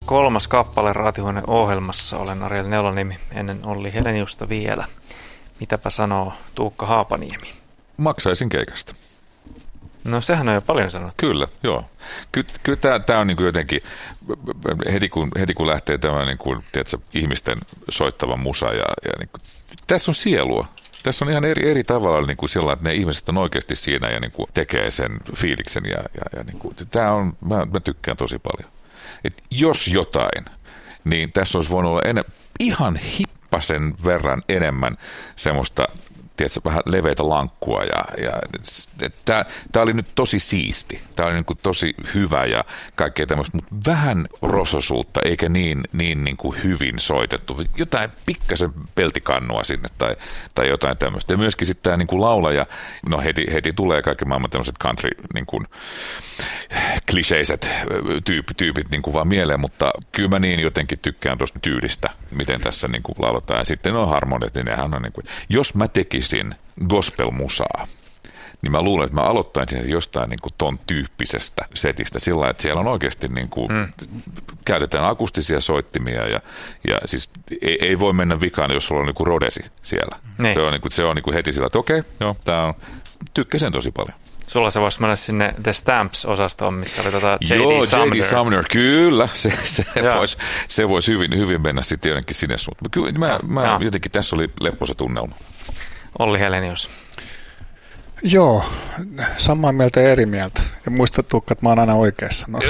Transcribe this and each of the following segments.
3. kappale Raatihuone-ohjelmassa. Olen Ariel Nelonimi, ennen Olli Heleniusta vielä. Mitäpä sanoo Tuukka Haapaniemi? Maksaisin keikasta. No sehän on jo paljon sanottu. Kyllä, joo. Kyllä tämä on niin kuin jotenkin, heti kun lähtee tämä niin kuin, tiedätkö, ihmisten soittava musa ja niin kuin, tässä on sielua. Tässä on ihan eri tavalla niin kuin sillä, että ne ihmiset on oikeasti siinä ja niin kuin tekee sen fiiliksen ja niin kuin, tämä on, mä tykkään tosi paljon. Et jos jotain, niin tässä olisi voinut olla ihan hippasen verran enemmän semmoista, tiedätkö, vähän leveitä lankkua tämä oli nyt tosi siisti. Tämä oli niin kuin tosi hyvä ja kaikkea tämmöistä, mutta vähän rososuutta eikä niin kuin hyvin soitettu. Jotain pikkasen peltikannua sinne tai jotain tämmöistä. Ja myöskin sitten tämä niin kuin laulaja, no heti tulee kaikki maailman tämmöiset country niin kuin kliseiset tyypit niin kuin vaan mieleen, mutta kyllä mä niin jotenkin tykkään tuosta tyylistä, miten tässä niin kuin lauletaan. Ja sitten on harmoniat, niin nehän on niin kuin, jos mä tekisin gospel-musaa, niin mä luulen, että mä aloittaisin sen jostain niin kuin ton tyyppisestä setistä sillä lailla, että siellä on oikeasti niin kuin, käytetään akustisia soittimia ja siis ei voi mennä vikaan, jos sulla on niin kuin Rodesi siellä. Se on niin kuin heti sillä, että okei, joo, tykkäsin tosi paljon. Sulla se voisi mennä sinne The Stamps-osastoon, missä oli J.D. Sumner. J.D. Sumner, kyllä. Se voisi hyvin mennä sitten jonnekin sinne suuntaan. Kyllä mä jotenkin tässä oli leppoisa tunnelma. Olli Helenius. Joo, samaa mieltä ja eri mieltä. Ja muista Tuukka, että mä oon aina oikeassa. No.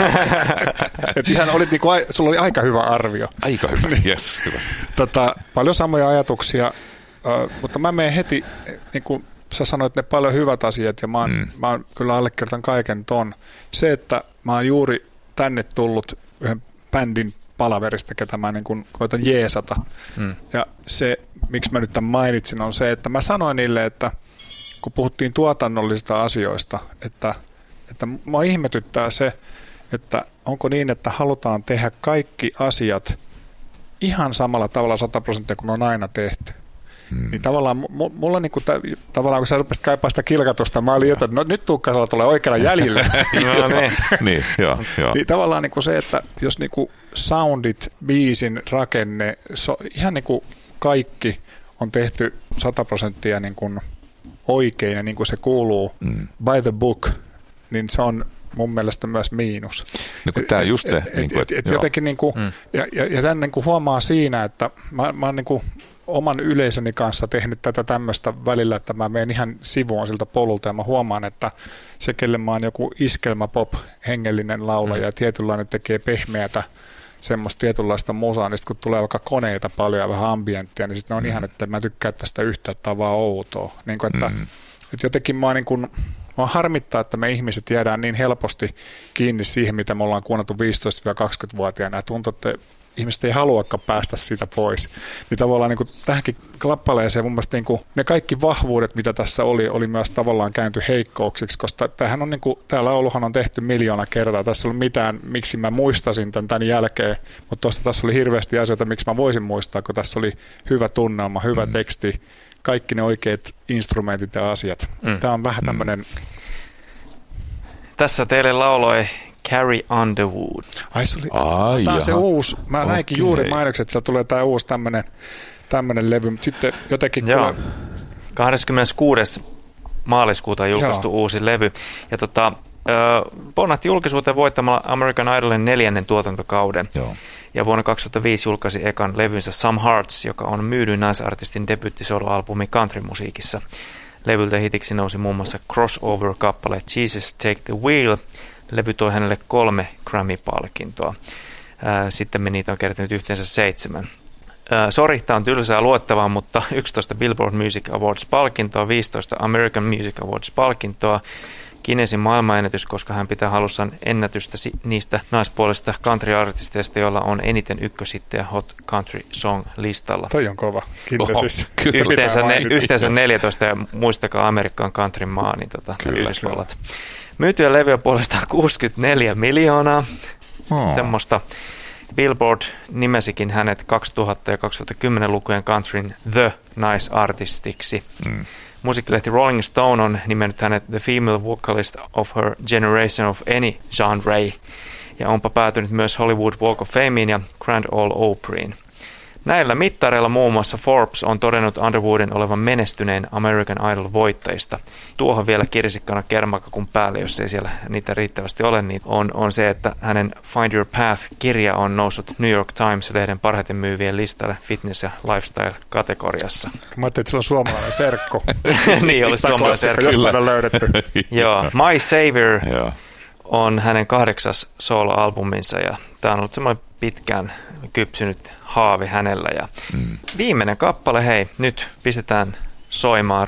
Ihan olit niinku, sulla oli aika hyvä arvio. Aika hyvä, yes, hyvä. Paljon samoja ajatuksia, mutta mä menen heti, niin kuin sä sanoit, ne paljon hyvät asiat, ja mä oon kyllä allekirjoitan kaiken ton. Se, että mä oon juuri tänne tullut yhden bändin palaverista, ketä mä niin kuin koitan jeesata. Ja se, miksi mä nyt tämän mainitsin, on se, että mä sanoin niille, että kun puhuttiin tuotannollisista asioista, että mua ihmetyttää se, että onko niin, että halutaan tehdä kaikki asiat ihan samalla tavalla 100% kuin on aina tehty. Niin tavallaan mulla niinku tavallaan kun sä rupesit kaipaa sitä kilkatusta, mä olin jotain, no nyt Tuukka tulee oikealla jäljellä. Niin, joo. Niin tavallaan niinku se, että jos niinku soundit, biisin rakenne, ihan niinku kaikki on tehty 100% niinku oikein ja niin kuin se kuuluu by the book, niin se on mun mielestä myös miinus. No kun tämä on just se. Jotenkin niinku, ja tämän niinku huomaa siinä, että mä oon niinku oman yleisöni kanssa tehnyt tätä tämmöistä välillä, että mä menen ihan sivuun siltä polulta ja mä huomaan, että se, kelle mä oon joku iskelmäpop hengellinen laulaja ja tietynlainen tekee pehmeätä semmoista tietynlaista musaa, niin sitten kun tulee vaikka koneita paljon ja vähän ambienttia, niin sitten ne on ihan, että mä tykkään tästä yhtä, että on vaan outoa. Niin kuin, että jotenkin mä oon harmittaa, että me ihmiset jäädään niin helposti kiinni siihen, mitä me ollaan kuunneltu 15-20-vuotiaana. Ja tuntuu, että ihmiset ei haluakaan päästä siitä pois. Niin tavallaan niin kuin tähänkin klappaleeseen mun mielestä niin kuin ne kaikki vahvuudet, mitä tässä oli myös tavallaan käänty heikkouksiksi, koska tämähän on niin kuin, tämä lauluhan on tehty 1,000,000 kertaa. Tässä ei ollut mitään, miksi mä muistasin tämän jälkeen, mutta tuosta tässä oli hirveästi asioita, miksi mä voisin muistaa, kun tässä oli hyvä tunnelma, hyvä teksti, kaikki ne oikeat instrumentit ja asiat. Tämä on vähän tämmöinen. Tässä teille lauloi Carrie Underwood. Ai se oli, tämä on se uusi, mä näinkin juuri mainokset, että siellä tulee tämä uusi tämmöinen levy, mutta sitten jotenkin 26. maaliskuuta julkaistu uusi levy. Ja ponnahti julkisuuteen voittamalla American Idolin 4. tuotantokauden. Joo. Ja vuonna 2005 julkaisi ekan levynsä Some Hearts, joka on myydyin naisartistin debyyttisoloalbumi countrymusiikissa. Levyltä hitiksi nousi muun muassa crossover-kappale Jesus Take the Wheel. Levy toi hänelle 3 Grammy-palkintoa. Sitten niitä on kertynyt yhteensä 7. Sori, tämä on tylsää luettavaa, mutta 11 Billboard Music Awards-palkintoa, 15 American Music Awards-palkintoa, Guinnessin maailmanennätys, koska hän pitää halussaan ennätystä niistä naispuolisista country-artisteista, joilla on eniten ykköshittejä Hot Country Song-listalla. Toi on kova. Yhteensä 14, ja muistakaa Amerikan country maa, niin Yhdysvallat. Myytyjä levyä puolestaan 64 miljoonaa. Semmoista. Billboard nimesikin hänet 2000 ja 2010 lukujen countryn The Naisartistiksi. Musiikkilehti Rolling Stone on nimennyt hänet the female vocalist of her generation of any genre. ja onpa päätynyt myös Hollywood Walk of Fameen ja Grand Ole Opryin. Näillä mittareilla muun muassa Forbes on todennut Underwoodin olevan menestyneen American Idol-voittajista. Tuohon vielä kirsikkana kermakakun päälle, jos ei siellä niitä riittävästi ole, niin on se, että hänen Find Your Path-kirja on noussut New York Times-lehden parhaiten myyvien listalle fitness- ja lifestyle-kategoriassa. Mä ajattelin, että sillä on suomalainen serkku. Niin, oli suomalainen serkku. Jostain on löydetty. Joo, My Savior on hänen 8. solo-albuminsa ja tämä on ollut semmoinen pitkään kypsynyt haave hänellä. Ja viimeinen kappale, hei, nyt pistetään soimaan